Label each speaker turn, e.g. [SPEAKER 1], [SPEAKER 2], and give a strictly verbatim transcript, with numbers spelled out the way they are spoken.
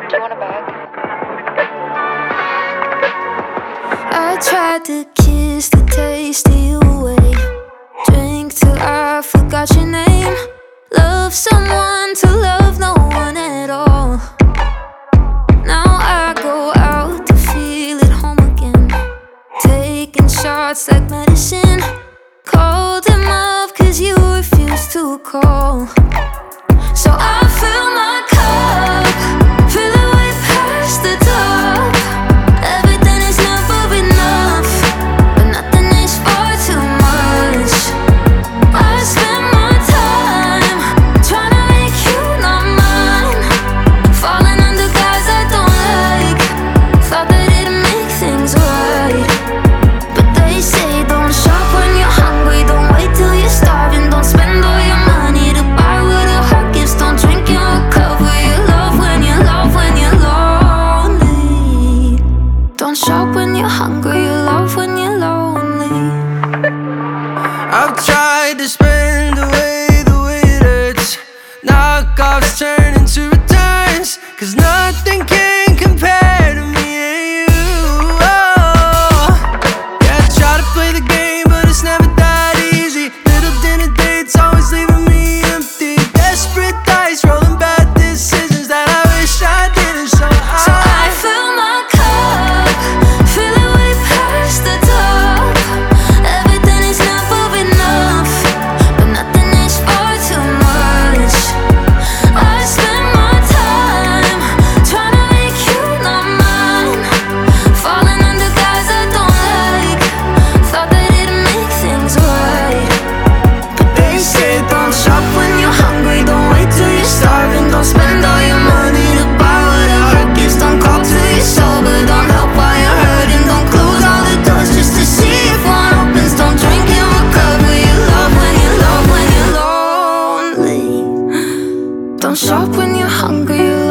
[SPEAKER 1] Do you want a bag?
[SPEAKER 2] I tried to kiss the taste of you away, drink till I forgot your name, love someone to love no one at all. Now I go out to feel at home again, taking shots like medicine. Called him up cause you refused to call. So I fill my cup, fill it way past the top. Everything is never enough, but nothing is far too much. I spend my time trying to make you not mine, falling under guys I don't like. Thought that it'd make things right, but they say don't shop when you're hungry, don't wait till you're starving, don't spend all your money to buy what a heart gives, don't drink and recover your love when you love when you're lonely. Don't shop when you're hungry, you love when you're lonely.
[SPEAKER 3] I've tried to spend away the way it hurts, knockoffs turn into returns, cause nothing can compare to me and you. Oh, yeah, I try to play the game, but it's never that easy. Little dinner dates always leaving me empty. Desperate dice, rolling bad decisions that I wish I didn't. So I,
[SPEAKER 2] So I fill my cup, fill it way past the top. Everything is never enough, but nothing is far too much. I spend my time trying to make you not mine, falling under guys I don't like. Thought that it'd make things right, but they say don't shop when you're hungry, don't wait till you're starving, don't spend all your money to buy what a heart gives, don't call till you're sober, don't help while you're hurting, don't close all the doors just to see if one opens, don't drink and recover your love when you love when you're lonely. Don't shop when you're hungry, you